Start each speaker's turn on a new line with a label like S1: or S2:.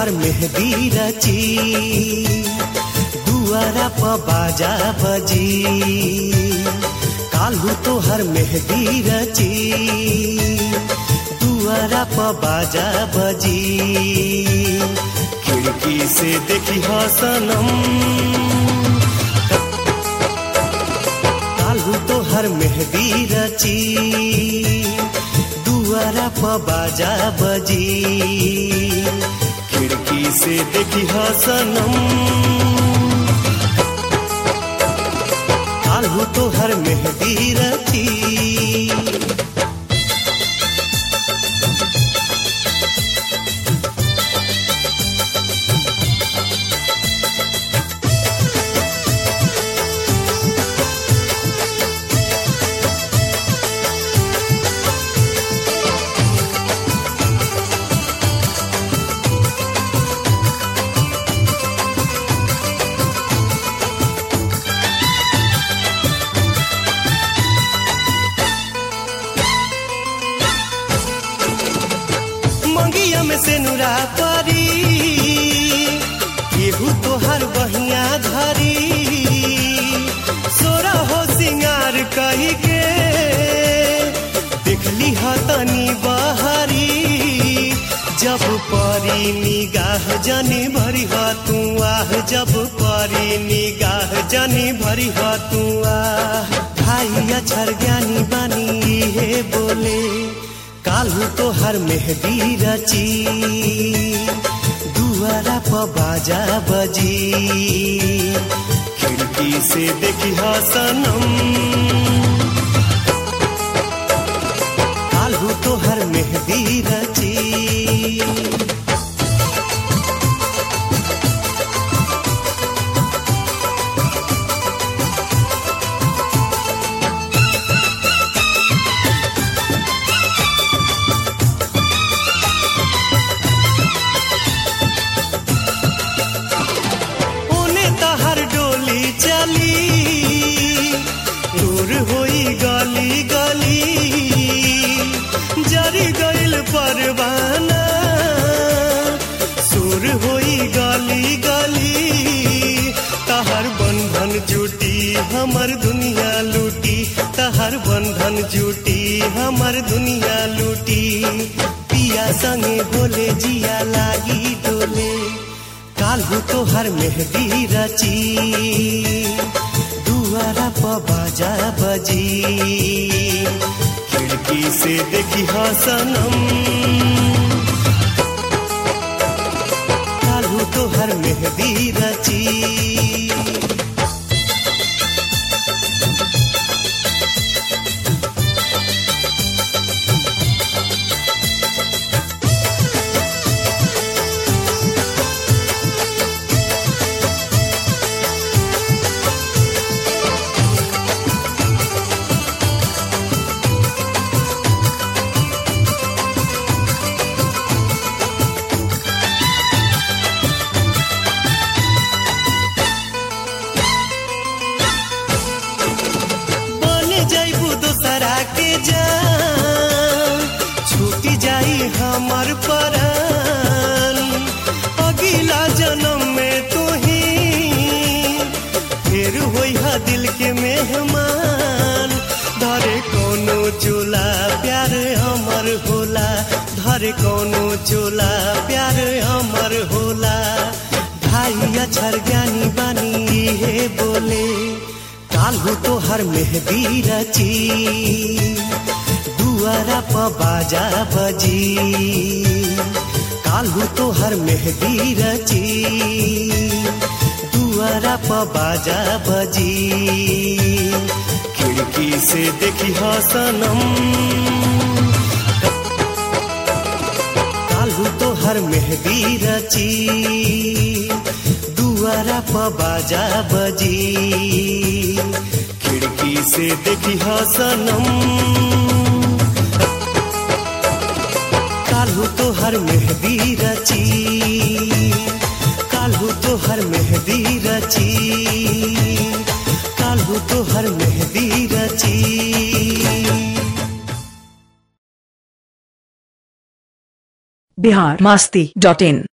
S1: तोहर मेहंदी रची दुआरा प बाजा बजी काल्हू तोहर मेहंदी रची दुआरा प बाजा बजी खिड़की से देखी सनम काल्हू तोहर मेहंदी रची दुआरा प बाजा बजी खिड़की से देखी सनम काल्हू तोहर मेहंदी रची में से नुरा परी केहू तोहर बहिया धरी सोरा हो सिंगार कही के देखली हतनी बहरी जब परी निगाह जनी भरी ह तू आह जब परी निगाह जनी भरी ह तू आह भाई अक्षर ज्ञानी बनी हे बोले काल्हू तोहर मेहंदी रची दुआरा प बाजा बजी खिड़की से देखी सनम काल्हू तोहर मेहंदी रची दूर होई गली गली जरी गइल परवाना सुर होई गली गली तहर बंधन जुटी हमर दुनिया लूटी तहर बंधन जुटी हमर दुनिया लूटी पिया संगे बोले जिया लागी डोले काल्हू तोहर मेहंदी रची दुआरा प बाजा बजी खिड़की से देखी सनम काल्हू तोहर मेहंदी रची छूटी जाई हमर परान अगला जन्म में तू ही फिर होई हा दिल के मेहमान धरे कोनो चोला प्यार हमर होला धरे कोनो चोला प्यार हमर होला भाई अक्षर ज्ञानी बनी हे बोले काल्हू तोहर मेहंदी रची दुआरा प बाजा बजी काल्हू तोहर मेहंदी रची दुआरा प बाजा बजी खिड़की से देखी सनम काल्हू तोहर मेहंदी रची दुआरा प बाजा बजी खिड़की से देखी सनम काल्हू तोहर मेहंदी रची काल्हू तोहर मेहंदी रची काल्हू तोहर मेहंदी रची
S2: biharmasti.in